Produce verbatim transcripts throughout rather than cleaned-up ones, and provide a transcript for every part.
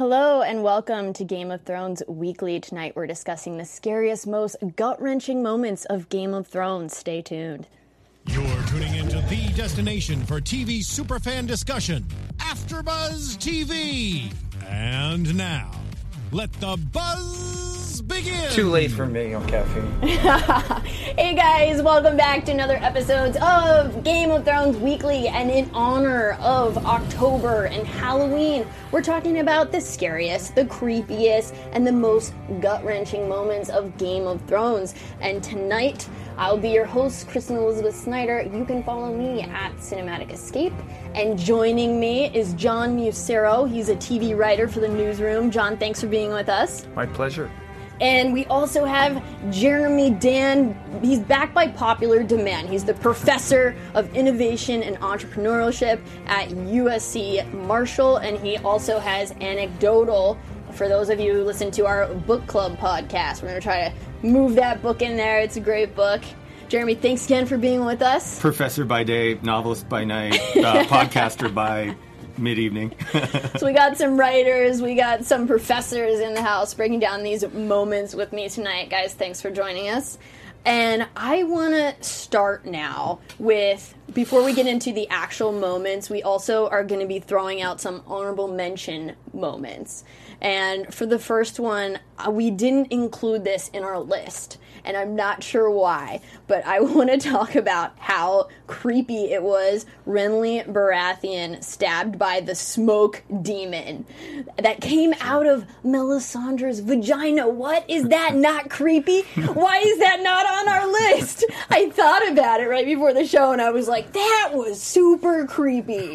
Hello and welcome to Game of Thrones Weekly. Tonight we're discussing the scariest, most gut-wrenching moments of Game of Thrones. Stay tuned. You're tuning into the destination for T V superfan discussion, AfterBuzz T V. And now, let the buzz begin. Too late for me on caffeine. Hey guys, welcome back to another episode of Game of Thrones Weekly. And in honor of October and Halloween, we're talking about the scariest, the creepiest, and the most gut-wrenching moments of Game of Thrones. And tonight, I'll be your host, Kristen Elizabeth Snyder. You can follow me at Cinematic Escape. And joining me is John Musero. He's a T V writer for the Newsroom. John, thanks for being with us. My pleasure. And we also have Jeremy Dan. He's back by popular demand. He's the professor of innovation and entrepreneurship at U S C Marshall, and he also has Anecdotal. For those of you who listen to our book club podcast, we're going to try to move that book in there. It's a great book. Jeremy, thanks again for being with us. Professor by day, novelist by night, uh, podcaster by mid-evening. So we got some writers, we got some professors in the house breaking down these moments with me tonight. Guys, thanks for joining us. And I want to start now with, before we get into the actual moments, we also are going to be throwing out some honorable mention moments. And for the first one, we didn't include this in our list, and I'm not sure why, but I want to talk about how creepy it was Renly Baratheon stabbed by the smoke demon that came out of Melisandre's vagina. What? Is that not creepy? Why is that not on our list? I thought about it right before the show, and I was like, that was super creepy.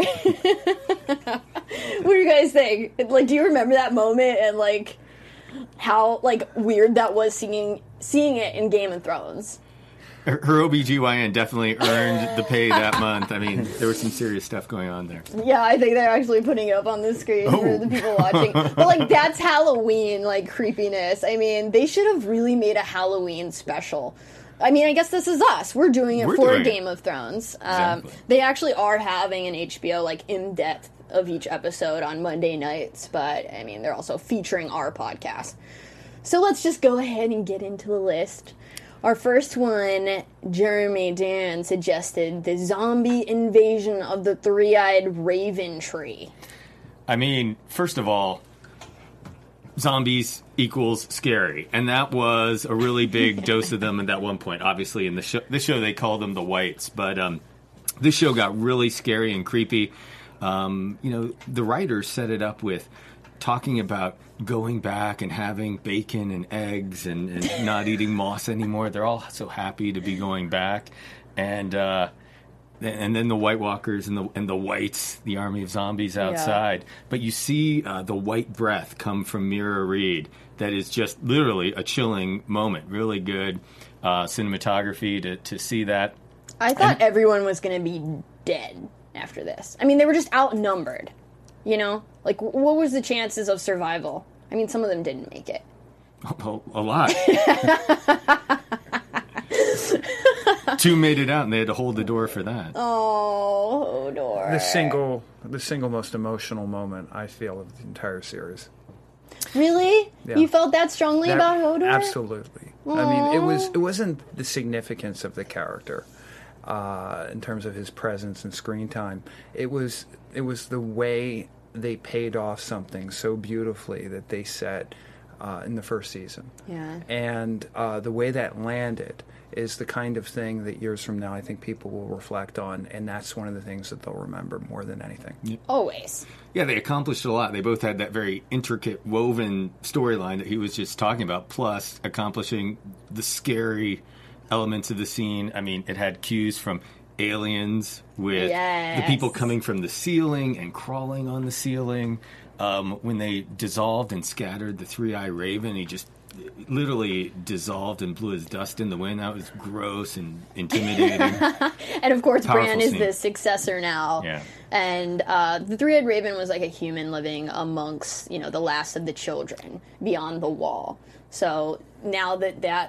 What do you guys think? Like, do you remember that moment and, like, how, like, weird that was seeing seeing it in Game of Thrones? Her, her O B G Y N definitely earned the pay that month. I mean, there was some serious stuff going on there. Yeah, I think they're actually putting it up on the screen oh. for the people watching. But, like, that's Halloween, like, creepiness. I mean, they should have really made a Halloween special. I mean, I guess this is us. We're doing it We're for doing Game it. of Thrones. Exactly. Um, they actually are having an H B O, like, in-depth of each episode on Monday nights, but, I mean, they're also featuring our podcast. So let's just go ahead and get into the list. Our first one, Jeremy Dan suggested the zombie invasion of the three-eyed raven tree. I mean, first of all, zombies equals scary, and that was a really big dose of them at that one point. Obviously, in the show, the show they called them the Whites, but um, this show got really scary and creepy. Um, you know, the writers set it up with talking about going back and having bacon and eggs and, and not eating moss anymore. They're all so happy to be going back, and uh, and then the White Walkers and the and the Whites, the army of zombies outside. Yeah. But you see uh, the white breath come from Mira Reed. That is just literally a chilling moment. Really good uh, cinematography to to see that. I thought and, everyone was going to be dead after this. I mean, they were just outnumbered, you know? Like, what was the chances of survival? I mean, some of them didn't make it. A, a lot. Two made it out, and they had to hold the door for that. Oh, Hodor. The single, the single most emotional moment, I feel, of the entire series. Really? Yeah. You felt that strongly that, about Hodor? Absolutely. Aww. I mean, it was it wasn't the significance of the character. Uh, in terms of his presence and screen time, it was it was the way they paid off something so beautifully that they set uh, in the first season. Yeah. And uh, the way that landed is the kind of thing that years from now I think people will reflect on, and that's one of the things that they'll remember more than anything. Yep. Always. Yeah, they accomplished a lot. They both had that very intricate, woven storyline that he was just talking about, plus accomplishing the scary elements of the scene. I mean, it had cues from Aliens with yes. the people coming from the ceiling and crawling on the ceiling. Um, when they dissolved and scattered the three-eyed raven, he just literally dissolved and blew his dust in the wind. That was gross and intimidating. And of course, Powerful Bran is scene. the successor now. Yeah. And uh, the three-eyed raven was like a human living amongst, you know, the last of the children beyond the wall. So now that that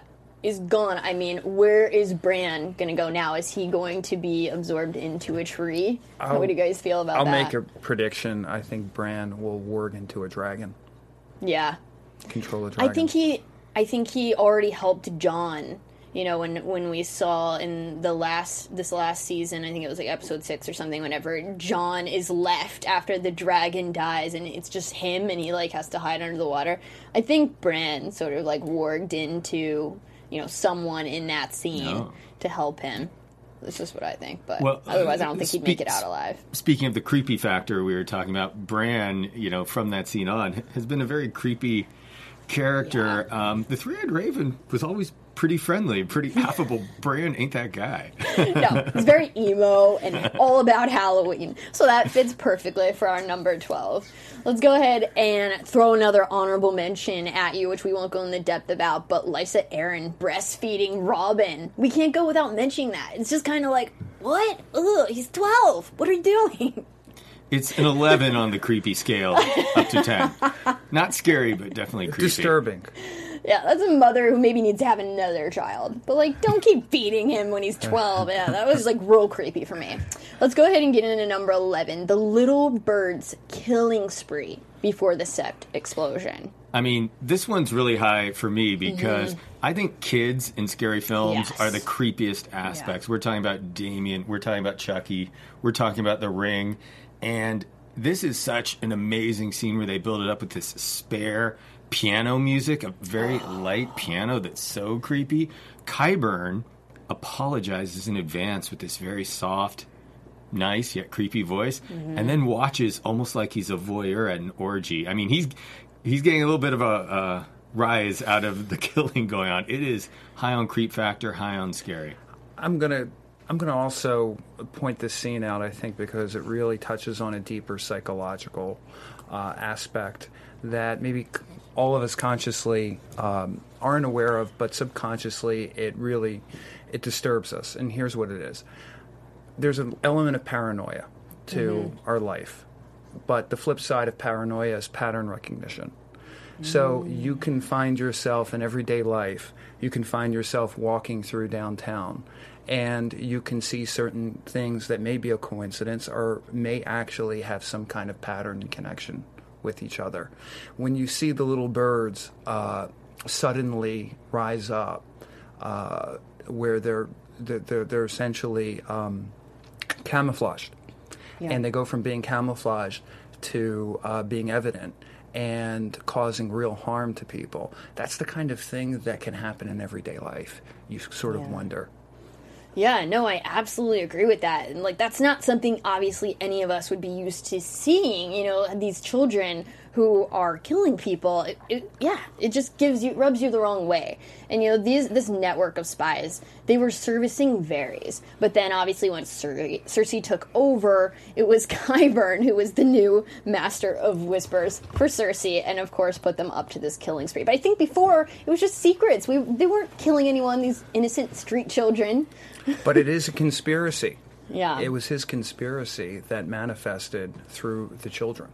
is gone. I mean, where is Bran going to go now? Is he going to be absorbed into a tree? I'll, How do you guys feel about I'll that? I'll make a prediction. I think Bran will ward into a dragon. Yeah. Control a dragon. I think he I think he already helped Jon. You know, when when we saw in the last this last season, I think it was like episode six or something, whenever Jon is left after the dragon dies and it's just him and he like has to hide under the water. I think Bran sort of like warged into, you know, someone in that scene No. to help him. That's just what I think, but Well, otherwise I don't think he'd make it speaks- out alive. Speaking of the creepy factor we were talking about, Bran, you know, from that scene on, has been a very creepy character. Yeah. Um, the Three-Eyed Raven was always pretty friendly, pretty affable. Bran ain't that guy. No, it's very emo and all about Halloween. So that fits perfectly for our number twelve. Let's go ahead and throw another honorable mention at you, which we won't go into depth about, but Lysa Arryn breastfeeding Robin. We can't go without mentioning that. It's just kind of like, what? Ugh, he's twelve. What are you doing? It's an eleven on the creepy scale, up to ten. Not scary, but definitely creepy. Disturbing. Yeah, that's a mother who maybe needs to have another child. But, like, don't keep feeding him when he's twelve. Yeah, that was, like, real creepy for me. Let's go ahead and get into number eleven. The little bird's killing spree before the Sept explosion. I mean, this one's really high for me because I think kids in scary films Yes. are the creepiest aspects. Yeah. We're talking about Damien. We're talking about Chucky. We're talking about The Ring. And this is such an amazing scene where they build it up with this spare piano music, a very light piano that's so creepy. Qyburn apologizes in advance with this very soft, nice yet creepy voice, Mm-hmm. and then watches almost like he's a voyeur at an orgy. I mean, he's he's getting a little bit of a, a rise out of the killing going on. It is high on creep factor, high on scary. I'm gonna I'm gonna also point this scene out, I think, because it really touches on a deeper psychological uh, aspect that maybe c- all of us consciously um, aren't aware of, but subconsciously it really it disturbs us. And here's what it is: there's an element of paranoia to our life, but the flip side of paranoia is pattern recognition. So you can find yourself in everyday life, you can find yourself walking through downtown, and you can see certain things that may be a coincidence or may actually have some kind of pattern and connection with each other. When you see the little birds uh, suddenly rise up, uh, where they're, they're, they're essentially um, camouflaged, Yeah. and they go from being camouflaged to uh, being evident and causing real harm to people. That's the kind of thing that can happen in everyday life. You sort of Yeah. wonder. Yeah, no, I absolutely agree with that. And, like, that's not something, obviously, any of us would be used to seeing, you know, these children who are killing people. It, it, yeah, it just gives you, rubs you the wrong way. And, you know, these this network of spies, they were servicing Varys. But then, obviously, when Cer- Cersei took over, it was Qyburn who was the new master of whispers for Cersei, and, of course, put them up to this killing spree. But I think before, it was just secrets. We They weren't killing anyone, these innocent street children. But it is a conspiracy. Yeah. It was his conspiracy that manifested through the children.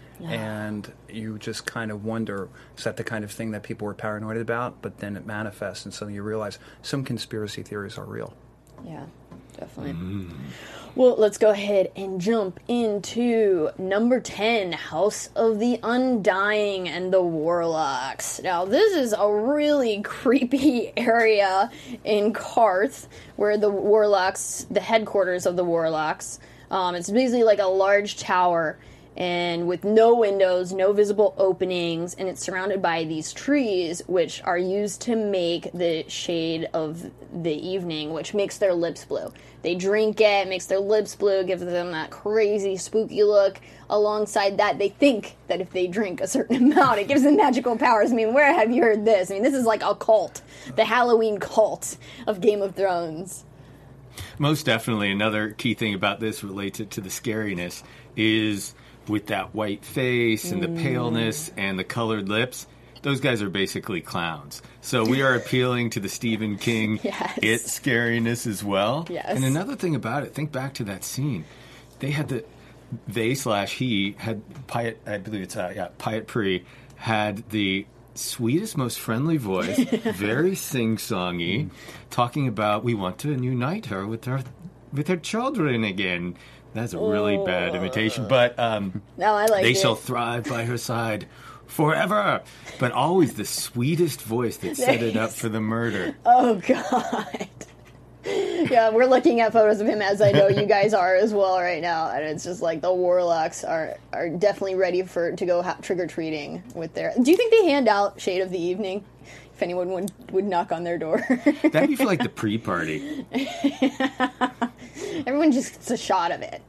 And you just kind of wonder, is that the kind of thing that people were paranoid about? But then it manifests, and so you realize some conspiracy theories are real. Yeah, definitely. Well, let's go ahead and jump into number ten, House of the Undying and the Warlocks. Now, this is a really creepy area in Karth, where the Warlocks, the headquarters of the Warlocks, um, it's basically like a large tower, and with no windows, no visible openings, and it's surrounded by these trees, which are used to make the shade of the evening, which makes their lips blue. They drink it, makes their lips blue, gives them that crazy, spooky look. Alongside that, they think that if they drink a certain amount, it gives them magical powers. I mean, where have you heard this? I mean, this is like a cult, the Halloween cult of Game of Thrones. Most definitely. Another key thing about this related to the scariness is with that white face and the paleness and the colored lips, those guys are basically clowns. So we are appealing to the Stephen King Yes. it scariness as well. Yes. And another thing about it, think back to that scene. They had the they slash he had Pyat, I believe it's uh, yeah Pyat Pri had the sweetest, most friendly voice, very sing-songy, talking about we want to unite her with her with her children again. That's a really oh. bad imitation, but um, no, I like they it. shall thrive by her side forever. But always the sweetest voice that set it up for the murder. Oh, God. Yeah, we're looking at photos of him, as I know you guys are as well right now, and it's just like the Warlocks are, are definitely ready for to go ha- trick-or-treating with their... Do you think they hand out Shade of the Evening? If anyone would, would knock on their door. That'd be for, like, the pre-party. Everyone just gets a shot of it.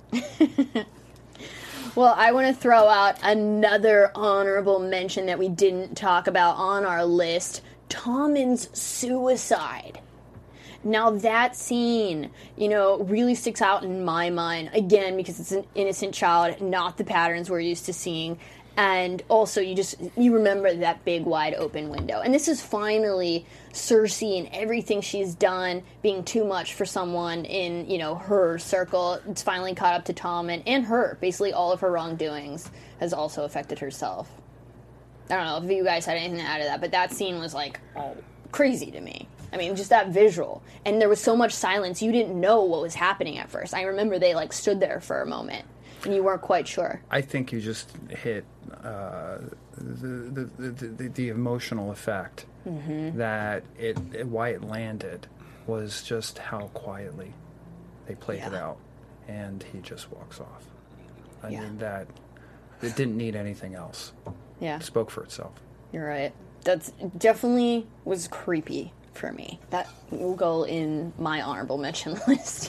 Well, I want to throw out another honorable mention that we didn't talk about on our list. Tommen's suicide. Now that scene, you know, really sticks out in my mind, again, because it's an innocent child, not the patterns we're used to seeing. And also, you just, you remember that big, wide open window. And this is finally Cersei and everything she's done being too much for someone in, you know, her circle. It's finally caught up to Tommen and her. Basically, all of her wrongdoings has also affected herself. I don't know if you guys had anything to add to that, but that scene was, like, oh, crazy to me. I mean, just that visual. And there was so much silence, you didn't know what was happening at first. I remember they, like, stood there for a moment. And you weren't quite sure. I think you just hit uh, the, the, the, the the emotional effect mm-hmm. that it, it why it landed was just how quietly they played yeah. it out, and he just walks off. I yeah. mean that it didn't need anything else. Yeah, it spoke for itself. You're right. That's definitely was creepy for me. That will go in my honorable mention list.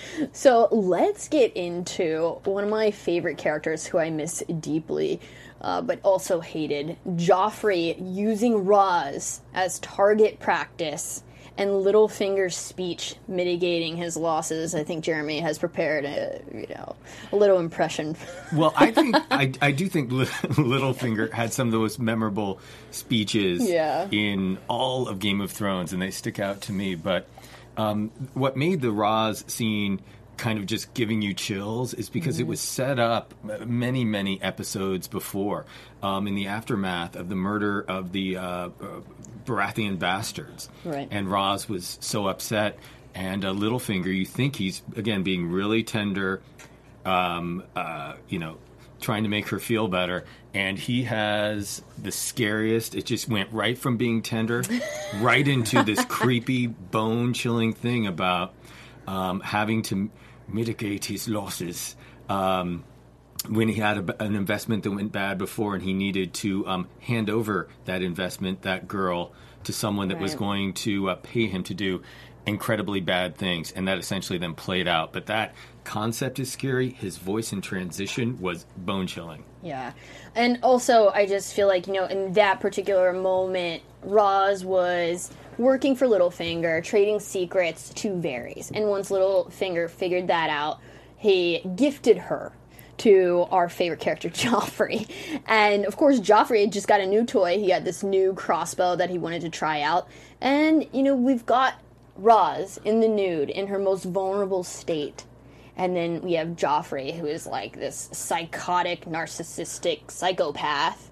So let's get into one of my favorite characters who I miss deeply, uh, but also hated. Joffrey using Ros as target practice and Littlefinger's speech mitigating his losses. I think Jeremy has prepared a, you know, a little impression. Well, I think I, I do think Littlefinger had some of the most memorable speeches yeah. in all of Game of Thrones, and they stick out to me. But um, what made the Ros scene kind of just giving you chills is because mm-hmm. it was set up many, many episodes before, um, in the aftermath of the murder of the uh, uh, Baratheon bastards. Right. And Ros was so upset. And uh, Littlefinger, you think he's, again, being really tender, um, uh, you know, trying to make her feel better. And he has the scariest, it just went right from being tender right into this creepy, bone-chilling thing about um, having to mitigate his losses. Um, when he had a, an investment that went bad before and he needed to um, hand over that investment, that girl, to someone that right. was going to uh, pay him to do incredibly bad things. And that essentially then played out. But that concept is scary. His voice in transition was bone-chilling. Yeah. And also, I just feel like, you know, in that particular moment, Ros was working for Littlefinger, trading secrets to Varys. And once Littlefinger figured that out, he gifted her to our favorite character, Joffrey. And, of course, Joffrey had just got a new toy. He had this new crossbow that he wanted to try out. And, you know, we've got Ros in the nude, in her most vulnerable state. And then we have Joffrey, who is like this psychotic, narcissistic psychopath.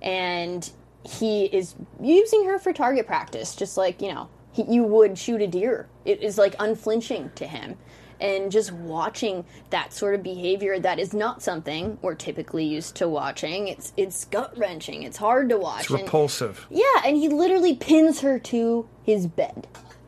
And he is using her for target practice, just like, you know, he, you would shoot a deer. It is, like, unflinching to him. And just watching that sort of behavior that is not something we're typically used to watching. It's it's gut-wrenching. It's hard to watch. It's repulsive. And, yeah, and he literally pins her to his bed.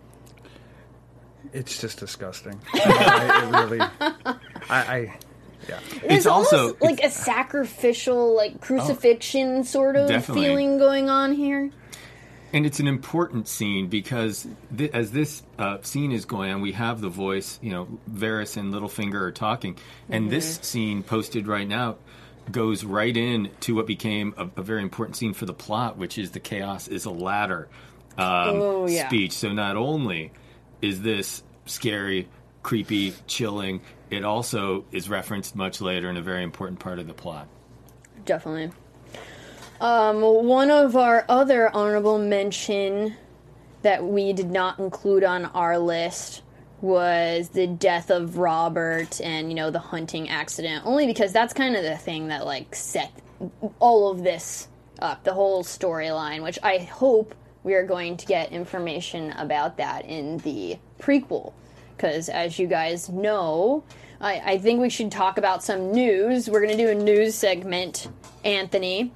It's just disgusting. I, it really... I... I yeah. There's it's also almost like it's, a sacrificial, like, crucifixion oh, sort of definitely. feeling going on here. And it's an important scene because th- as this uh, scene is going on, we have the voice, you know, Varys and Littlefinger are talking. And mm-hmm. this scene posted right now goes right in to what became a, a very important scene for the plot, which is the chaos is a ladder um, oh, yeah. speech. So not only is this scary, creepy, chilling, it also is referenced much later in a very important part of the plot. Definitely. Um, one of our other honorable mention that we did not include on our list was the death of Robert and, you know, the hunting accident. Only because that's kind of the thing that, like, set all of this up, the whole storyline, which I hope we are going to get information about that in the prequel. Because as you guys know, I, I think we should talk about some news. We're going to do a news segment, Anthony.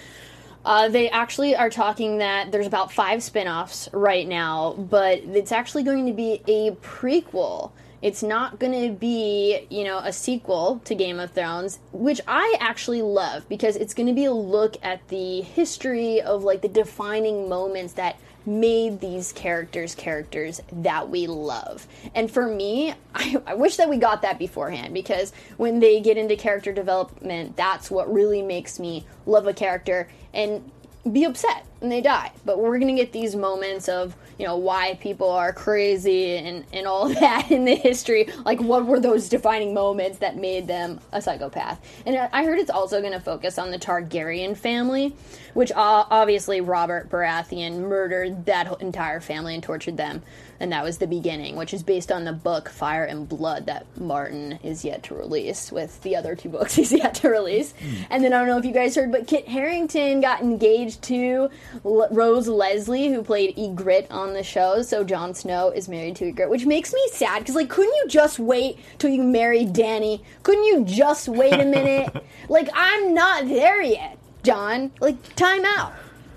Uh, they actually are talking that there's about five spin-offs right now, but it's actually going to be a prequel. It's not going to be, you know, a sequel to Game of Thrones, which I actually love, because it's going to be a look at the history of, like, the defining moments that made these characters characters that we love. And for me, I, I wish that we got that beforehand, because when they get into character development, that's what really makes me love a character and be upset when they die. But we're going to get these moments of, you know, why people are crazy and, and all of that in the history. Like, what were those defining moments that made them a psychopath? And I heard it's also going to focus on the Targaryen family, which uh, obviously Robert Baratheon murdered that entire family and tortured them. And that was the beginning, which is based on the book Fire and Blood that Martin is yet to release, with the other two books he's yet to release. Mm. And then I don't know if you guys heard, but Kit Harington got engaged to L- Rose Leslie, who played Ygritte on the show. So Jon Snow is married to Ygritte, which makes me sad, because, like, couldn't you just wait till you married Dany? Couldn't you just wait a minute? Like, I'm not there yet, John. Like, time out.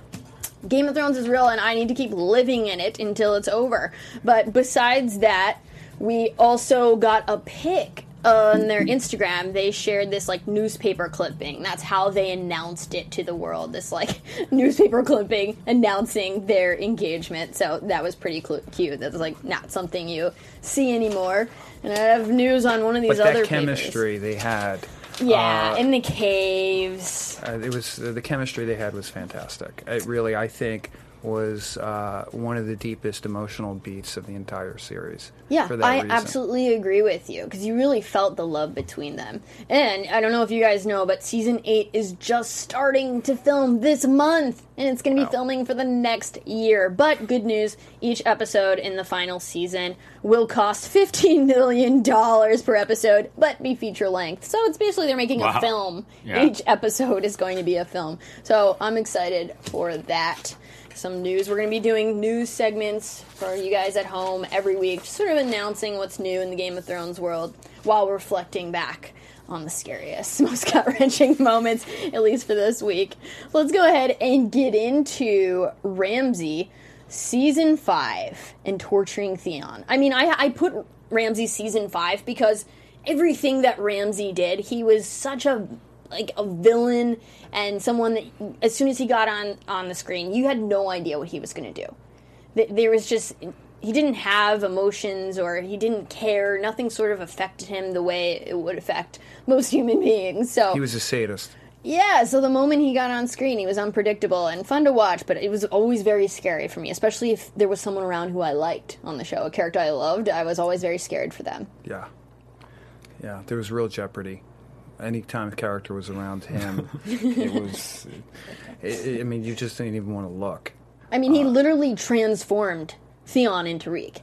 Game of Thrones is real, and I need to keep living in it until it's over. But besides that, we also got a pic on their Instagram. They shared this, like, newspaper clipping. That's how they announced it to the world, this, like, newspaper clipping announcing their engagement. So that was pretty cl- cute. That's, like, not something you see anymore. And I have news on one of these but other that chemistry papers. they had. Yeah, uh, in the caves. Uh, it was uh, the chemistry they had was fantastic. It really, I think, was uh, one of the deepest emotional beats of the entire series. Yeah, for that I reason. absolutely agree with you, because you really felt the love between them. And I don't know if you guys know, but season eight is just starting to film this month, and it's going to be wow. filming for the next year. But good news, each episode in the final season will cost fifteen million dollars per episode, but be feature length. So it's basically they're making wow. a film. Yeah. Each episode is going to be a film. So I'm excited for that. Some news. We're going to be doing news segments for you guys at home every week, just sort of announcing what's new in the Game of Thrones world while reflecting back on the scariest, most gut-wrenching moments, at least for this week. Let's go ahead and get into Ramsay Season five and torturing Theon. I mean, I, I put Ramsay Season five because everything that Ramsay did, he was such a like a villain and someone that as soon as he got on on the screen, you had no idea what he was going to do. There was just, he didn't have emotions, or he didn't care. Nothing sort of affected him the way it would affect most human beings. So he was a sadist. Yeah, so the moment he got on screen, he was unpredictable and fun to watch, but it was always very scary for me, especially if there was someone around who I liked on the show, a character I loved. I was always very scared for them. Yeah. Yeah, there was real jeopardy. Anytime a character was around him, it was, it, it, I mean, you just didn't even want to look. I mean, he uh, literally transformed Theon into Reek.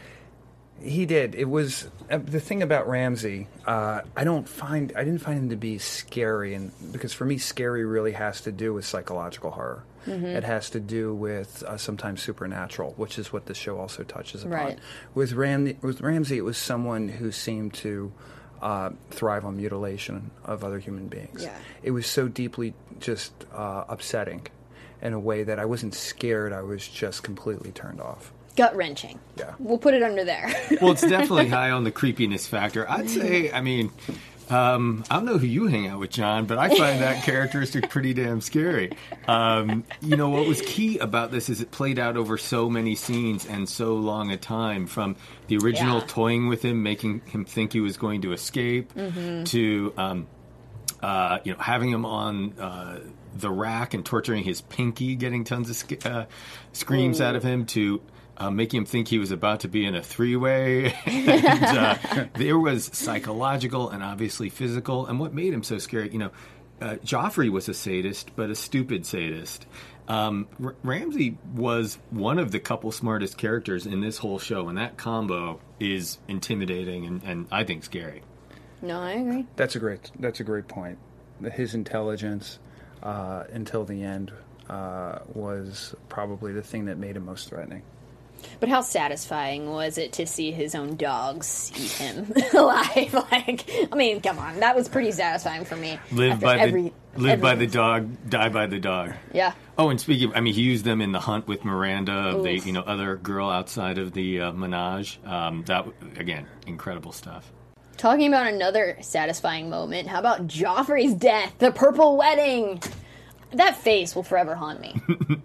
He did. It was, uh, the thing about Ramsay, uh, I don't find, I didn't find him to be scary, and because for me, scary really has to do with psychological horror. Mm-hmm. It has to do with uh, sometimes supernatural, which is what the show also touches upon. Right. With, Ram- with Ramsay, it was someone who seemed to Uh, thrive on mutilation of other human beings. Yeah. It was so deeply just uh, upsetting in a way that I wasn't scared, I was just completely turned off. Gut-wrenching. Yeah. We'll put it under there. Well, it's definitely high on the creepiness factor. I'd say, I mean, um, I don't know who you hang out with, John, but I find that characteristic pretty damn scary. Um, you know, what was key about this is it played out over so many scenes and so long a time, from the original Yeah. toying with him, making him think he was going to escape, mm-hmm. to, um, uh, you know, having him on uh, the rack and torturing his pinky, getting tons of sc- uh, screams Ooh. out of him, to Uh, making him think he was about to be in a three-way. and, uh, there was psychological and obviously physical. And what made him so scary, you know, uh, Joffrey was a sadist, but a stupid sadist. Um, R- Ramsay was one of the couple smartest characters in this whole show, and that combo is intimidating and, and I think scary. No, I agree. That's a great. That's a great point. His intelligence, uh, until the end uh, was probably the thing that made him most threatening. But how satisfying was it to see his own dogs eat him alive? Like, I mean, come on, that was pretty satisfying for me. Live by every, the live by the everything. dog, die by the dog. Yeah. Oh, and speaking of, I mean, he used them in The Hunt with Miranda, Oof. the you know other girl outside of the uh, menage. Um, that again, incredible stuff. Talking about another satisfying moment, how about Joffrey's death, the purple wedding? That face will forever haunt me.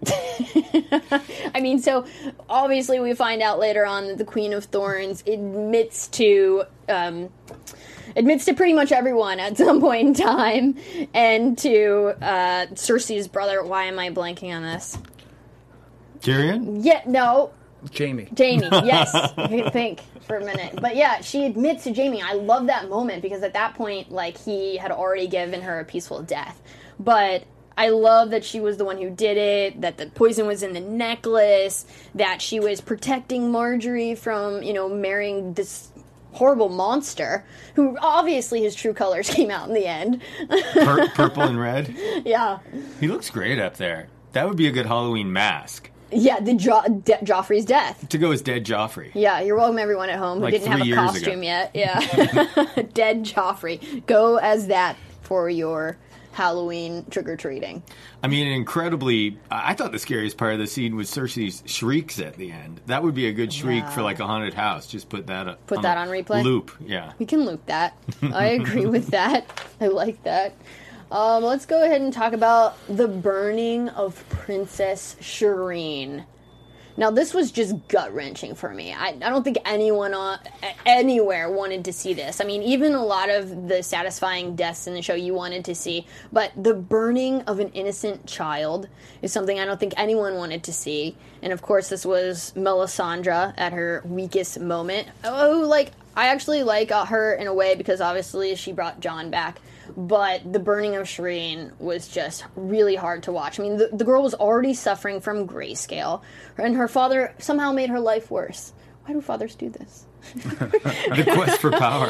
I mean, so obviously we find out later on that the Queen of Thorns admits to um, admits to pretty much everyone at some point in time, and to uh, Cersei's brother. Why am I blanking on this? Tyrion? Yeah, no, Jamie. Jamie. Yes, I can think for a minute, but yeah, she admits to Jamie. I love that moment because at that point, like, he had already given her a peaceful death, but I love that she was the one who did it, that the poison was in the necklace, that she was protecting Marjorie from, you know, marrying this horrible monster, who obviously his true colors came out in the end. Pur- purple and red? Yeah. He looks great up there. That would be a good Halloween mask. Yeah, the jo- De- Joffrey's death. To go as Dead Joffrey. Yeah, you're welcome everyone at home who Like didn't have three a years costume ago. yet. Yeah. Dead Joffrey. Go as that for your Halloween trick-or-treating. I mean, incredibly, I I thought the scariest part of the scene was Cersei's shrieks at the end. That would be a good shriek Yeah. for like a haunted house. Just put that up. Put that on replay? Loop, yeah. We can loop that. I agree with that. I like that. Um, let's go ahead and talk about the burning of Princess Shireen. Now, this was just gut-wrenching for me. I, I don't think anyone on, anywhere wanted to see this. I mean, even a lot of the satisfying deaths in the show you wanted to see, but the burning of an innocent child is something I don't think anyone wanted to see. And, of course, this was Melisandre at her weakest moment. Oh, like, I actually like uh, her in a way because, obviously, she brought Jon back. But the burning of Shireen was just really hard to watch. I mean, the, the girl was already suffering from grayscale, and her father somehow made her life worse. Why do fathers do this? The quest for power.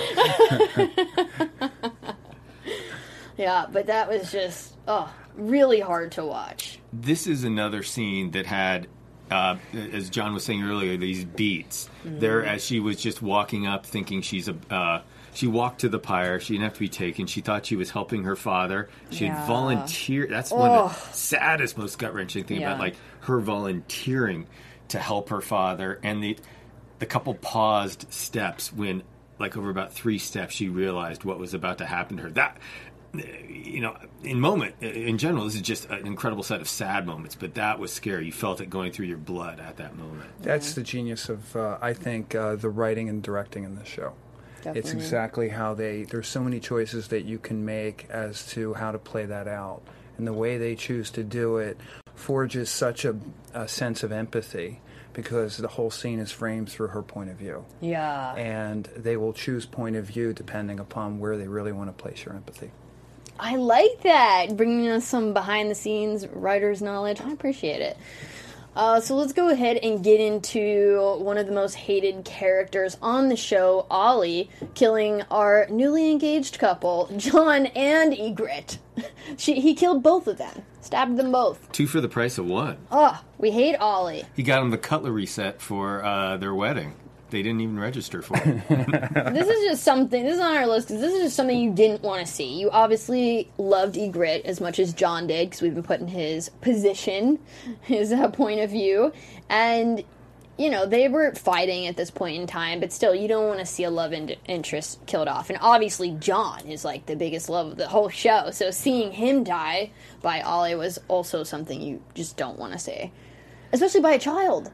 Yeah, but that was just, oh, really hard to watch. This is another scene that had, uh, as John was saying earlier, these beats. Mm-hmm. There, as she was just walking up, thinking she's a. Uh, she walked to the pyre. She didn't have to be taken. She thought she was helping her father. She Yeah. had volunteered. That's one of Oh. the saddest, most gut wrenching thing Yeah. about like her volunteering to help her father, and the the couple paused steps when, like, over about three steps, she realized what was about to happen to her. That. You know, in moment, in general, this is just an incredible set of sad moments, but that was scary. You felt it going through your blood at that moment. That's the genius of, uh, I think, uh, the writing and directing in the show. It's Definitely. exactly how they, there's so many choices that you can make as to how to play that out. And the way they choose to do it forges such a, a sense of empathy because the whole scene is framed through her point of view. Yeah. And they will choose point of view depending upon where they really want to place your empathy. I like that. Bringing us some behind-the-scenes writer's knowledge. I appreciate it. Uh, so let's go ahead and get into one of the most hated characters on the show, Ollie, killing our newly engaged couple, Jon and Ygritte. She, he killed both of them. Stabbed them both. Two for the price of one. Oh, we hate Ollie. He got them the cutlery set for uh, their wedding. They didn't even register for it. This is just something, this is on our list because this is just something you didn't want to see. You obviously loved Ygritte as much as Jon did because we've been put in his position, his uh, point of view. And, you know, they were fighting at this point in time, but still, you don't want to see a love in- interest killed off. And obviously, Jon is like the biggest love of the whole show. So seeing him die by Ollie was also something you just don't want to see, especially by a child.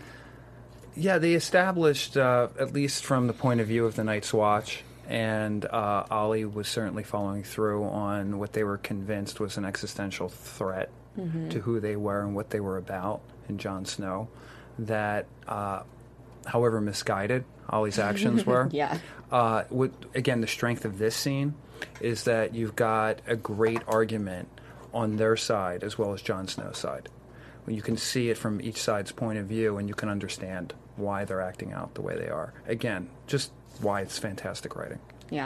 Yeah, they established, uh, at least from the point of view of the Night's Watch, and uh, Ollie was certainly following through on what they were convinced was an existential threat mm-hmm. to who they were and what they were about in Jon Snow, that uh, however misguided Ollie's actions were. Yeah. Uh, with, again, the strength of this scene is that you've got a great argument on their side as well as Jon Snow's side. You can see it from each side's point of view, and you can understand why they're acting out the way they are. Again, just why it's fantastic writing. Yeah.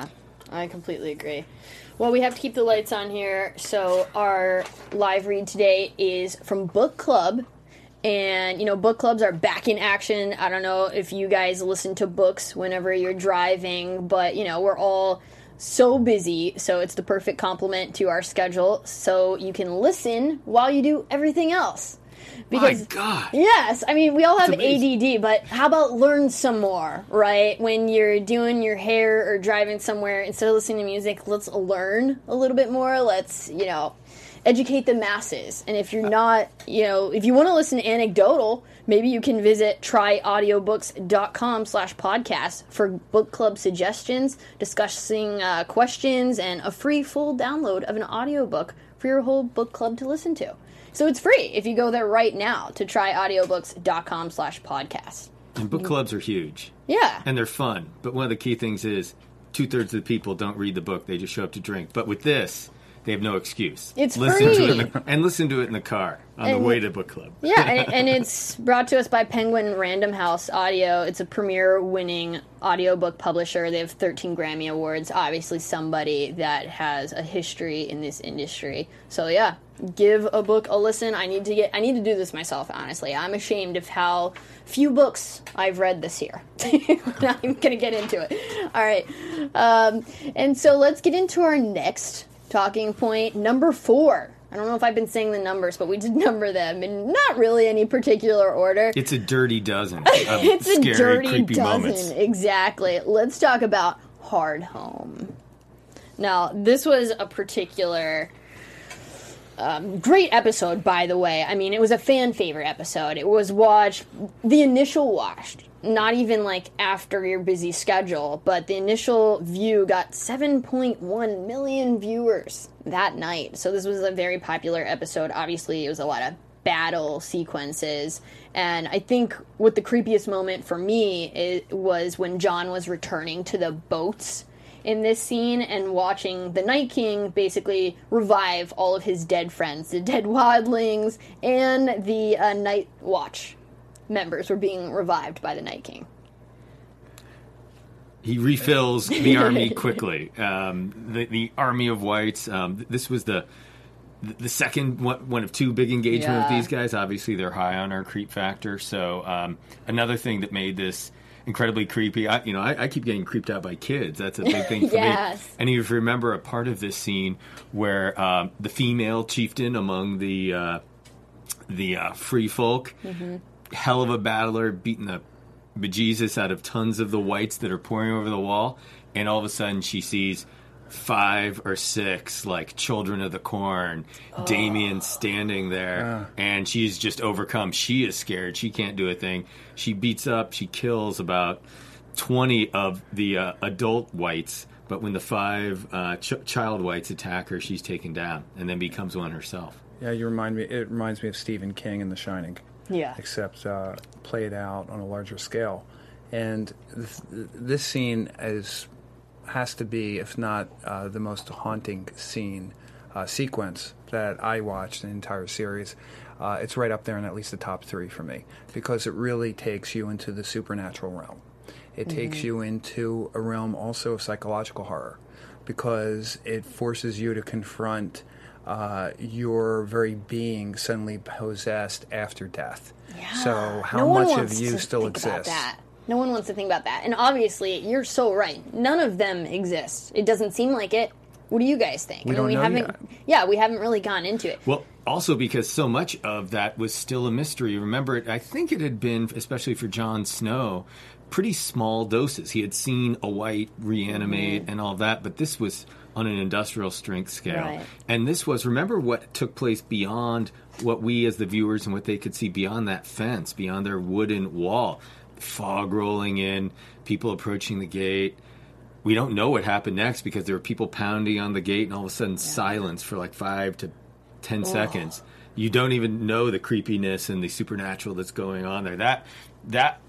I completely agree. Well, we have to keep the lights on here, so our live read today is from Book Club. And, you know, book clubs are back in action. I don't know if you guys listen to books whenever you're driving, but, you know, we're all so busy, so it's the perfect complement to our schedule, so you can listen while you do everything else. Because, my God. Yes, I mean, we all have A D D, but how about learn some more, right? When you're doing your hair or driving somewhere, instead of listening to music, let's learn a little bit more. Let's, you know, educate the masses. And if you're not, you know, if you want to listen to anecdotal, maybe you can visit tryaudiobooks.com slash podcast for book club suggestions, discussing uh, questions, and a free full download of an audiobook for your whole book club to listen to. So it's free if you go there right now to tryaudiobooks.com slash podcast. And book clubs are huge. Yeah. And they're fun. But one of the key things is two-thirds of the people don't read the book. They just show up to drink. But with this, they have no excuse. It's listen free. To it in the, and listen to it in the car on and, the way to book club. Yeah, and, and it's brought to us by Penguin Random House Audio. It's a premier-winning audiobook publisher. They have thirteen Grammy Awards. Obviously somebody that has a history in this industry. So yeah, give a book a listen. I need to get. I need to do this myself, honestly. I'm ashamed of how few books I've read this year. I'm going to get into it. All right. Um, and so let's get into our next talking point, number four. I don't know if I've been saying the numbers, but we did number them in not really any particular order. It's a dirty dozen of it's scary, a dirty creepy dozen, moments. Exactly. Let's talk about Hard Home. Now, this was a particular um, great episode, by the way. I mean, it was a fan favorite episode. It was watched, the initial watch, not even like after your busy schedule, but the initial view got seven point one million viewers that night. So this was a very popular episode. Obviously, it was a lot of battle sequences. And I think what the creepiest moment for me it was when John was returning to the boats in this scene and watching the Night King basically revive all of his dead friends, the dead wildlings, and the uh, Night Watch members were being revived by the Night King. He refills the army quickly. Um, the, the army of whites. Um, this was the the second one, one of two big engagement Yeah. with these guys. Obviously, they're high on our creep factor. So um, another thing that made this incredibly creepy. I, you know, I, I keep getting creeped out by kids. That's a big thing for Yes. me. And if you remember a part of this scene where um, the female chieftain among the uh, the uh, free folk. Mm-hmm. Hell of a battler, beating the bejesus out of tons of the whites that are pouring over the wall, and all of a sudden she sees five or six, like, children of the corn, oh. Damien standing there, uh. and she's just overcome. She is scared. She can't do a thing. She beats up, she kills about twenty of the uh, adult whites, but when the five uh, ch- child whites attack her, she's taken down, and then becomes one herself. Yeah, you remind me. It reminds me of Stephen King in The Shining. Yeah. Except uh, played out on a larger scale. And th- this scene is has to be, if not uh, the most haunting scene uh, sequence that I watched in the entire series. Uh, it's right up there in at least the top three for me, because it really takes you into the supernatural realm. It mm-hmm. takes you into a realm also of psychological horror, because it forces you to confront Uh, your very being suddenly possessed after death. Yeah. So how no much of you still think exists? About that. No one wants to think about that. And obviously, you're so right. None of them exist. It doesn't seem like it. What do you guys think? We I mean, don't we know haven't, yet. Yeah, we haven't really gone into it. Well, also because so much of that was still a mystery. Remember, I think it had been, especially for Jon Snow, pretty small doses. He had seen a white reanimate mm-hmm. and all that, but this was on an industrial strength scale. Right. And this was, remember what took place beyond what we as the viewers and what they could see beyond that fence, beyond their wooden wall. Fog rolling in, people approaching the gate. We don't know what happened next because there were people pounding on the gate and all of a sudden yeah. silence for like five to ten oh. seconds. You don't even know the creepiness and the supernatural that's going on there. That, that,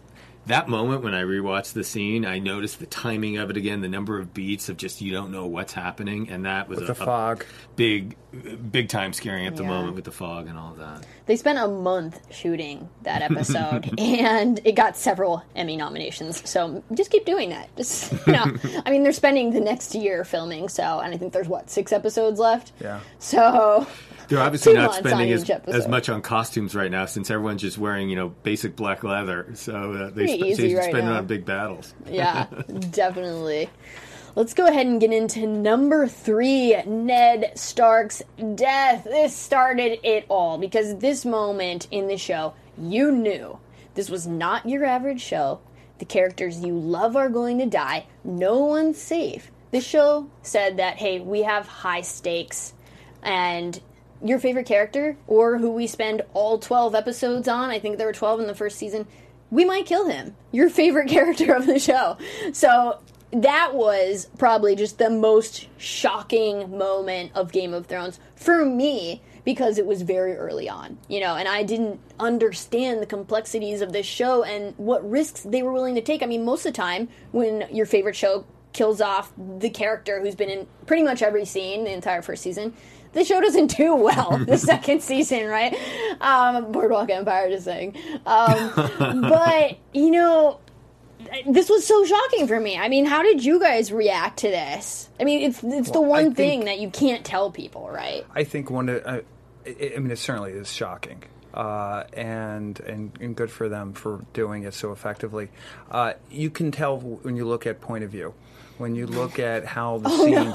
that moment when I rewatched the scene, I noticed the timing of it again, the number of beats of just you don't know what's happening, and that was With a, the fog. a big, big time scaring at the Yeah. moment with the fog and all of that. They spent a month shooting that episode, and it got several Emmy nominations. So just keep doing that. Just you know, I mean, they're spending the next year filming, so and I think there's what six episodes left. Yeah. So They're obviously two not months spending on as, each episode. as much on costumes right now since everyone's just wearing, you know, basic black leather. So uh, they Pretty sp- easy they right spend it now. on big battles. Yeah, definitely. Let's go ahead and get into number three, Ned Stark's death. This started it all because this moment in the show, you knew this was not your average show. The characters you love are going to die. No one's safe. The show said that, hey, we have high stakes, and your favorite character, or who we spend all twelve episodes on, I think there were twelve in the first season, we might kill him. Your favorite character of the show. So that was probably just the most shocking moment of Game of Thrones for me, because it was very early on, you know, and I didn't understand the complexities of this show and what risks they were willing to take. I mean, most of the time when your favorite show kills off the character who's been in pretty much every scene the entire first season, the show doesn't do well the second season, right? Um, Boardwalk Empire, just saying. Um, but, you know, this was so shocking for me. I mean, how did you guys react to this? I mean, it's it's the Well, I one think- thing that you can't tell people, right? I think one of, uh, I, I mean, it certainly is shocking, uh, and, and and good for them for doing it so effectively. Uh, you can tell when you look at point of view, when you look at how the scenes.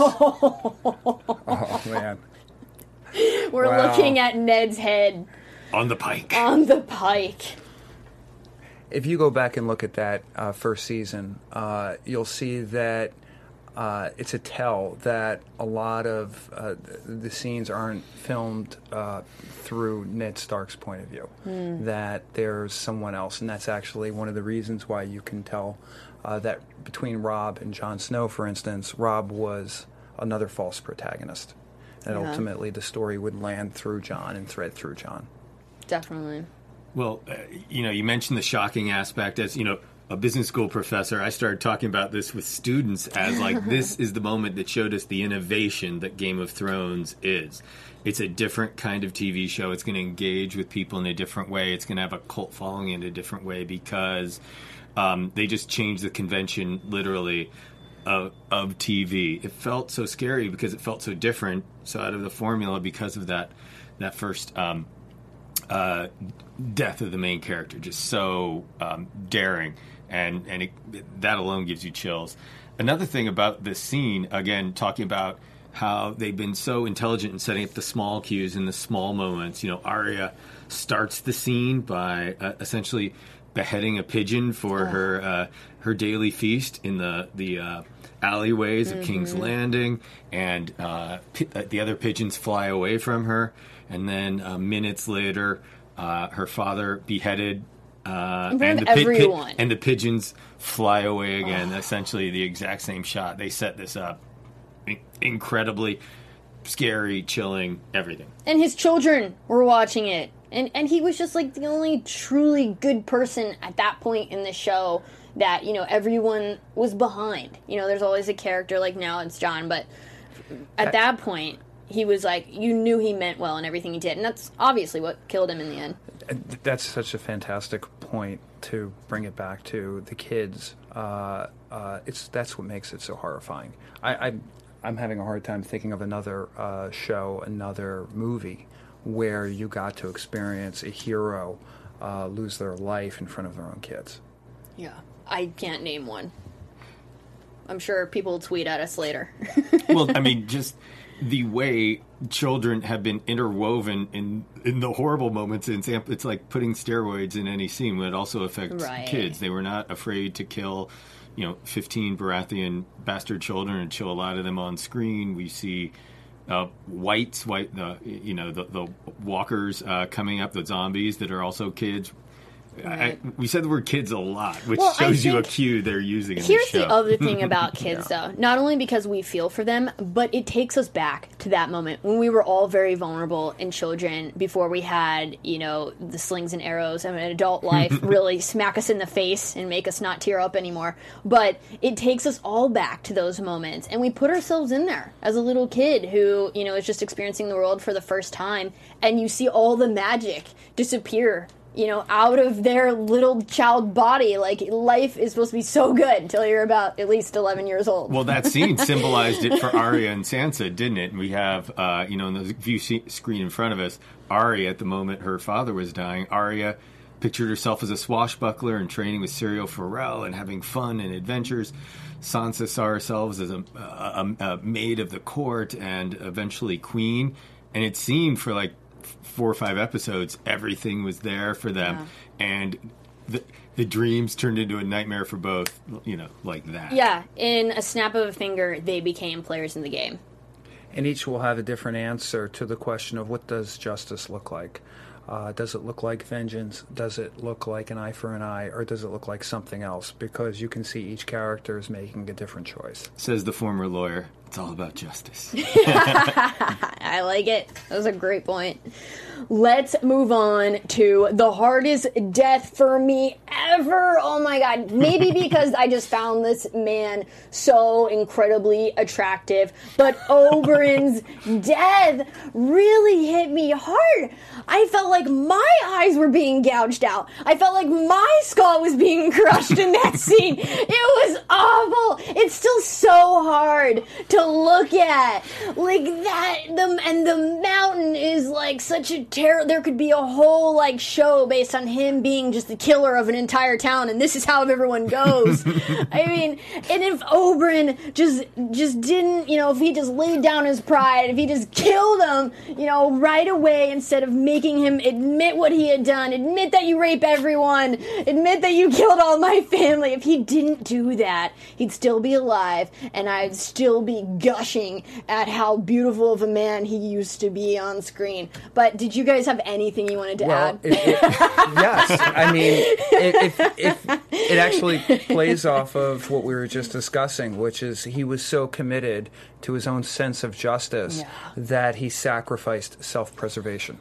Oh man, We're Wow. looking at Ned's head On the pike. on the pike. if you go back and look at that uh, first season, uh, you'll see that uh, it's a tell that a lot of uh, the, the scenes aren't filmed uh, through Ned Stark's point of view. That there's someone else, and that's actually one of the reasons why you can tell uh, that between Robb and Jon Snow, for instance, Robb was another false protagonist, and Yeah. ultimately the story would land through Jon and thread through Jon. Definitely. Well, uh, you know, you mentioned the shocking aspect. As, you know, a business school professor, I started talking about this with students as, like, this is the moment that showed us the innovation that Game of Thrones is. It's a different kind of T V show. It's going to engage with people in a different way. It's going to have a cult following in a different way because um, they just changed the convention, literally, of, of T V. It felt so scary because it felt so different, so out of the formula because of that, that first... Um, Uh, death of the main character, just so um, daring, and and it, that alone gives you chills. Another thing about this scene, again, talking about how they've been so intelligent in setting up the small cues and the small moments. You know, Arya starts the scene by uh, essentially beheading a pigeon for her uh, her daily feast in the the uh, alleyways of King's Landing, and uh, pi- the other pigeons fly away from her. And then uh, minutes later, uh, her father beheaded, uh, In front and of the pi- pi- everyone. and the pigeons fly away again. Essentially, the exact same shot. They set this up in- incredibly scary, chilling, everything. And his children were watching it. And and he was just like the only truly good person at that point in the show that, you know, everyone was behind. You know, there's always a character, like now it's John, but at that point, he was like, you knew he meant well in everything he did. And that's obviously what killed him in the end. And that's such a fantastic point to bring it back to the kids. Uh, uh, it's that's what makes it so horrifying. I, I, I'm having a hard time thinking of another uh, show, another movie, where you got to experience a hero uh, lose their life in front of their own kids. Yeah. I can't name one. I'm sure people will tweet at us later. Well, I mean, just the way children have been interwoven in in the horrible moments. It's, it's like putting steroids in any scene, but it also affects Right. kids. They were not afraid to kill, you know, fifteen Baratheon bastard children and show a lot of them on screen. We see uh, whites, white, the you know, the, the walkers uh, coming up, the zombies that are also kids. I, we said the word kids a lot, which Well, I shows you a think- cue they're using in Here's the show. the other thing about kids, though. Not only because we feel for them, but it takes us back to that moment when we were all very vulnerable and children before we had, you know, the slings and arrows of an adult life really smack us in the face and make us not tear up anymore. But it takes us all back to those moments, and we put ourselves in there as a little kid who, you know, is just experiencing the world for the first time, and you see all the magic disappear, you know, out of their little child body. Like, life is supposed to be so good until you're about at least eleven years old. Well, that scene symbolized it for Arya and Sansa, didn't it? We have, uh, you know, in the view se- screen in front of us, Arya, at the moment her father was dying, Arya pictured herself as a swashbuckler and training with Syrio Forel and having fun and adventures. Sansa saw herself as a, a, a maid of the court and eventually queen. And it seemed for like four or five episodes, everything was there for them. Yeah. And the, the dreams turned into a nightmare for both, you know, like that. Yeah, in a snap of a finger, they became players in the game. And each will have a different answer to the question of what does justice look like? Uh, does it look like vengeance? Does it look like an eye for an eye? Or does it look like something else? Because you can see each character is making a different choice. Says the former lawyer. It's all about justice. I like it. That was a great point. Let's move on to the hardest death for me ever. Oh my god. Maybe because I just found this man so incredibly attractive. But Oberyn's death really hit me hard. I felt like my eyes were being gouged out. I felt like my skull was being crushed in that scene. It was awful. It's still so hard to look at. Like that, the, and the mountain is like such a terror. There could be a whole like show based on him being just the killer of an entire town, and this is how everyone goes. I mean, and if Oberyn just just didn't, you know, if he just laid down his pride, if he just killed him, you know, right away instead of making him admit what he had done, admit that you rape everyone, admit that you killed all my family. If he didn't do that, he'd still be alive, and I'd still be gushing at how beautiful of a man he used to be on screen. But did you guys have anything you wanted to well, add? It, it, yes. I mean, it, it, it, it actually plays off of what we were just discussing, which is he was so committed to his own sense of justice Yeah. that he sacrificed self-preservation.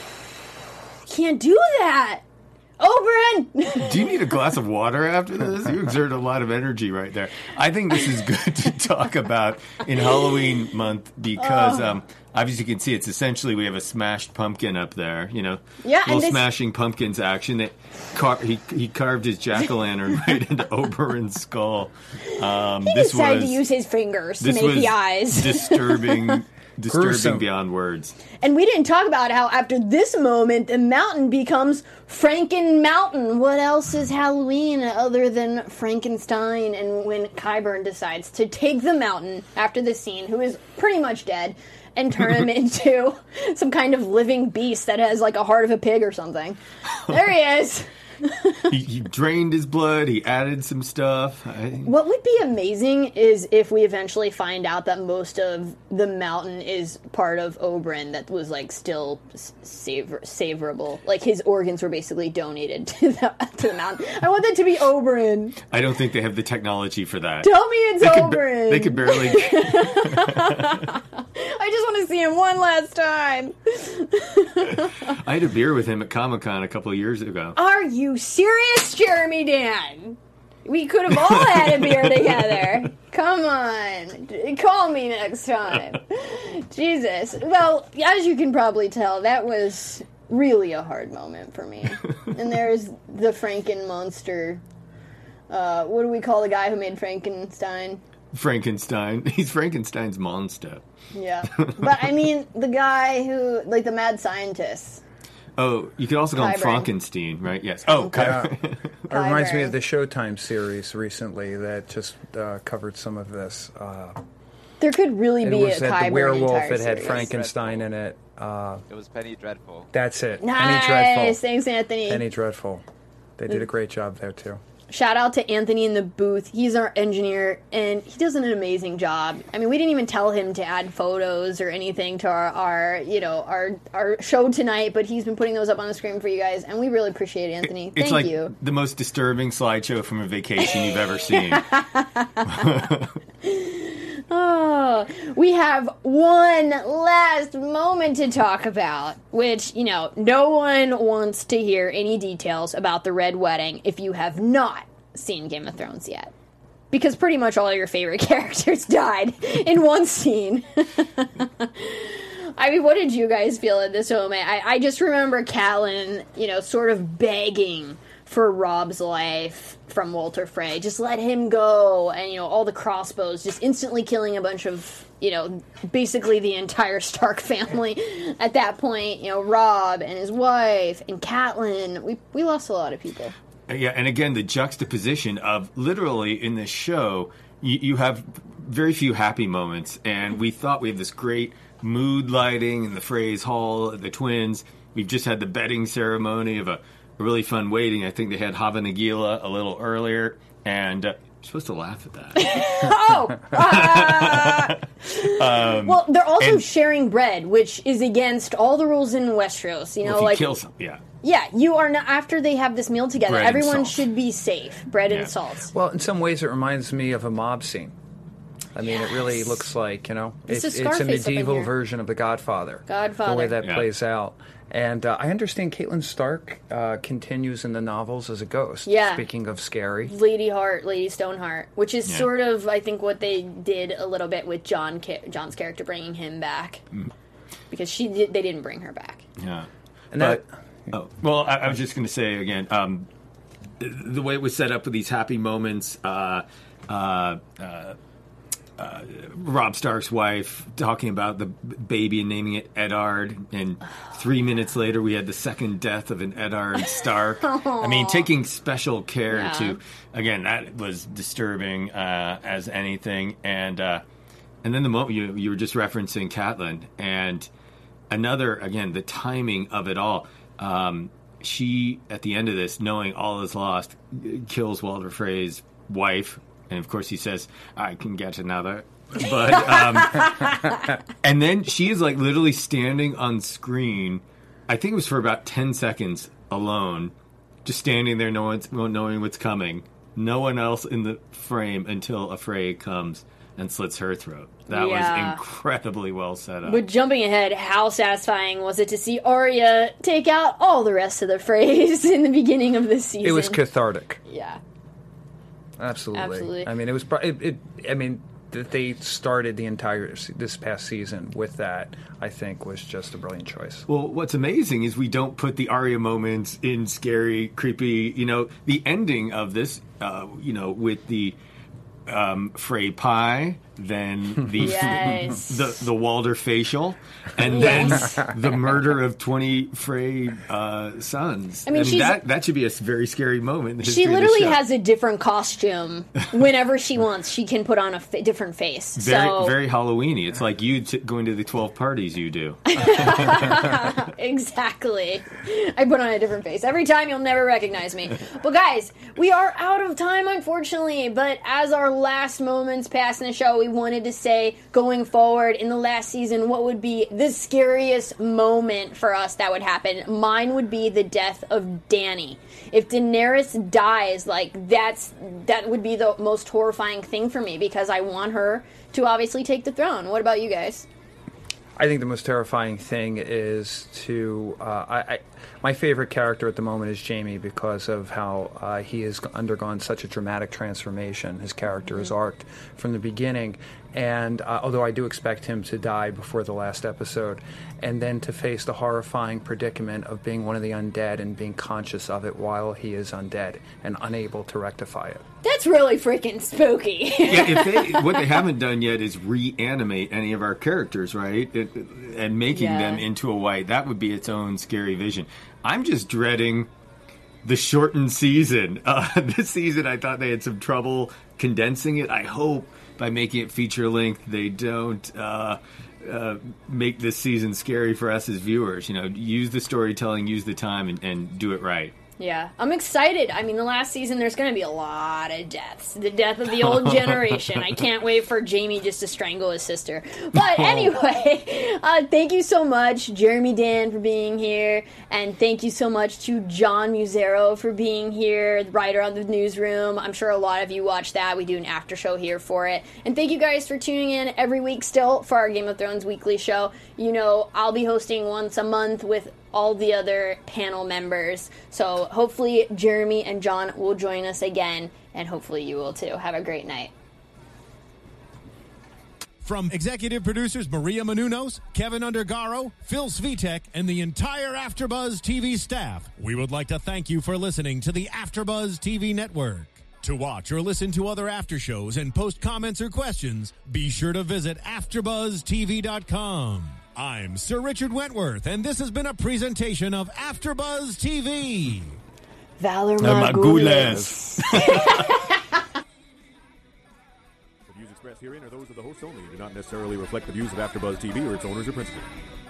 Can't do that. Oberyn! Do you need a glass of water after this? You exert a lot of energy right there. I think this is good to talk about in Halloween month because, Oh. um, obviously you can see it's essentially we have a smashed pumpkin up there, you know, Yeah, and little this- smashing pumpkins action. That car- he he carved his jack-o'-lantern right into Oberyn's skull. Um, He this decided was to use his fingers to this make was the eyes. disturbing. Disturbing Gruesome. beyond words. And we didn't talk about how after this moment, the mountain becomes Franken Mountain. What else is Halloween other than Frankenstein? And when Qyburn decides to take the mountain after this scene, who is pretty much dead, and turn him into some kind of living beast that has like a heart of a pig or something. There he is. he, he drained his blood. He added some stuff. I, What would be amazing is if we eventually find out that most of the mountain is part of Oberyn that was like still s- savor- savorable. Like his organs were basically donated to the, to the mountain. I want that to be Oberyn. I don't think they have the technology for that. Tell me it's They could, ba- Oberyn. they could barely. I just want to see him one last time. I had a beer with him at Comic Con a couple of years ago. Are you serious, Jeremy Dan? We could have all had a beer together. Come on. D- Call me next time. Jesus. Well, as you can probably tell, that was really a hard moment for me. And there's the Franken monster. Uh, what do we call the guy who made Frankenstein? Frankenstein. He's Frankenstein's monster. Yeah. But I mean, the guy who, like the mad scientist. Oh, you could also call him Qyburn. Frankenstein, right? Yes. Oh, Yeah. Qyburn. It reminds me Qyburn. of the Showtime series recently that just uh, covered some of this. Uh, There could really it be was a uh, Qyburn the werewolf. entire It had series. Frankenstein in it. Uh, It was Penny Dreadful. that's it. Nice. Penny Dreadful. Thanks, Anthony. Penny Dreadful. They did a great job there too. shout out to Anthony in the booth. He's our engineer, and he does an amazing job. I mean, we didn't even tell him to add photos or anything to our, our you know, our our show tonight, but he's been putting those up on the screen for you guys, and we really appreciate it, Anthony. It's Thank like you. The most disturbing slideshow from a vacation you've ever seen. Oh, we have one last moment to talk about, which, you know, no one wants to hear any details about the Red Wedding if you have not seen Game of Thrones yet. Because pretty much all your favorite characters died in one scene. I mean, what did you guys feel at this moment? I, I just remember Catelyn, you know, sort of begging for Rob's life from Walter Frey. Just let him go. And, you know, all the crossbows just instantly killing a bunch of, you know, basically the entire Stark family at that point. You know, Rob and his wife and Catelyn. We, we lost a lot of people. Yeah, and again, the juxtaposition of literally in this show, you, you have very few happy moments. And we thought we had this great mood lighting in the Frey's Hall, the twins. We've just had the bedding ceremony of a A really fun waiting. I think they had Hava Nagila a little earlier, and uh, you're supposed to laugh at that. Oh! Ah! um, well, they're also and, sharing bread, which is against all the rules in Westeros. You know, well, if you like kill some, yeah, yeah. You are not after they have this meal together. Bread everyone and salt. should be safe. Bread Yeah. and salt. Well, in some ways, it reminds me of a mob scene. I mean, it really looks like, you know, It's it's, a it's a Scarface up in medieval here. version of The Godfather. Godfather. The way that Yeah. plays out. And uh, I understand Catelyn Stark uh, continues in the novels as a ghost. Yeah. Speaking of scary. Lady Hart, Lady Stoneheart, which is Yeah. sort of, I think, what they did a little bit with John, John's character, bringing him back, Mm. because she did, they didn't bring her back. yeah. And But, that, oh, well, I, I was just going to say again, um, the way it was set up with these happy moments. Uh, uh, uh, Uh, Rob Stark's wife talking about the b- baby and naming it Eddard, and three minutes later we had the second death of an Eddard Stark. I mean, taking special care Yeah. to, again, that was disturbing uh, as anything. And uh, and then the moment you, you were just referencing Catelyn, and another, again, the timing of it all. Um, she, at the end of this, knowing all is lost, kills Walder Frey's wife. And, of course, he says, I can get another. But, um, and then she is, like, literally standing on screen. I think it was for about ten seconds alone, just standing there knowing, knowing what's coming. No one else in the frame until a Frey comes and slits her throat. That Yeah. was incredibly well set up. But jumping ahead, how satisfying was it to see Arya take out all the rest of the Freys in the beginning of this season? it was cathartic. Yeah. Absolutely. Absolutely. I mean, it was. pro- It, it, I mean, that they started the entire se- this past season with that, I think, was just a brilliant choice. Well, what's amazing is we don't put the Arya moments in scary, creepy, you know, the ending of this, uh, you know, with the um, Frey pie, then the, Yes. the the Walder facial, and Yes. then the murder of twenty Frey uh, sons. I mean, she's- that, that should be a s- very scary moment in the She history of the literally show. has a different costume whenever she wants. She can put on a f- different face. Very, so very Halloweeny. It's like you t- going to the twelve parties you do. exactly. I put on a different face. Every time you'll never recognize me. But guys, we are out of time, unfortunately. But as our last moments pass in the show, we wanted to say, going forward in the last season, what would be the scariest moment for us that would happen? Mine would be the death of Dany. If Daenerys dies, like, that's that would be the most horrifying thing for me, because I want her to obviously take the throne. What about you guys? I think the most terrifying thing is to. Uh, I, I, my favorite character at the moment is Jaime because of how uh, he has undergone such a dramatic transformation. His character is arced from the beginning, and uh, although I do expect him to die before the last episode, and then to face the horrifying predicament of being one of the undead and being conscious of it while he is undead and unable to rectify it. That's really freaking spooky. Yeah, if they, what they haven't done yet is reanimate any of our characters, right? It, and making Yeah. them into a white. That would be its own scary vision. I'm just dreading the shortened season. Uh, this season, I thought they had some trouble condensing it. I hope by making it feature length, they don't uh, uh, make this season scary for us as viewers. You know, use the storytelling, use the time, and, and do it right. Yeah, I'm excited. I mean, the last season, there's going to be a lot of deaths. The death of the old generation. I can't wait for Jamie just to strangle his sister. But anyway, uh, thank you so much, Jeremy Dan, for being here. And thank you so much to John Musero for being here, the writer on the Newsroom. I'm sure a lot of you watch that. We do an after show here for it. And thank you guys for tuning in every week still for our Game of Thrones weekly show. You know, I'll be hosting once a month with all the other panel members. So hopefully Jeremy and John will join us again, and hopefully you will too. Have a great night. From executive producers Maria Menounos, Kevin Undergaro, Phil Svitek, and the entire AfterBuzz T V staff, we would like to thank you for listening to the AfterBuzz T V network. To watch or listen to other after shows and post comments or questions, be sure to visit after buzz t v dot com. I'm Sir Richard Wentworth, and this has been a presentation of AfterBuzz T V. Valor Margules. The views expressed herein are those of the hosts only and do not necessarily reflect the views of AfterBuzz T V or its owners or principals.